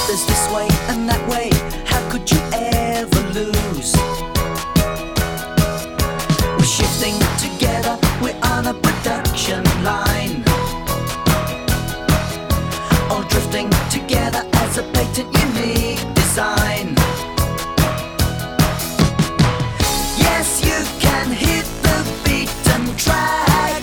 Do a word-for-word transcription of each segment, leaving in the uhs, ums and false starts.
There's this way and that way, how could you ever lose? We're shifting together, we're on a production line, all drifting together as a patent unique design. Yes, you can hit the beaten track,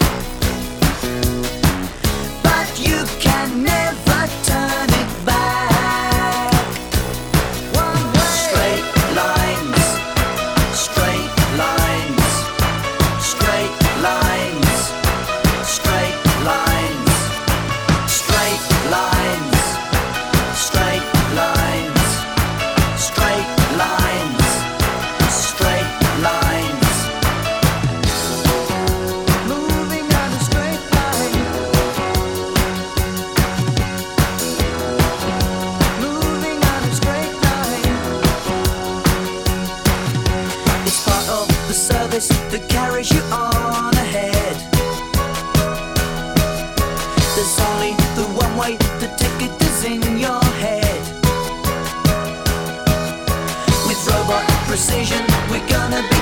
but you can never turn it back. One way. Straight lines, straight lines, straight lines, straight lines, straight lines, straight lines, straight lines, straight lines. Moving on a straight line, moving on a straight line. It's part of the service that carries you on ahead. There's only the one way, the ticket is in your head. With robot precision, we're gonna be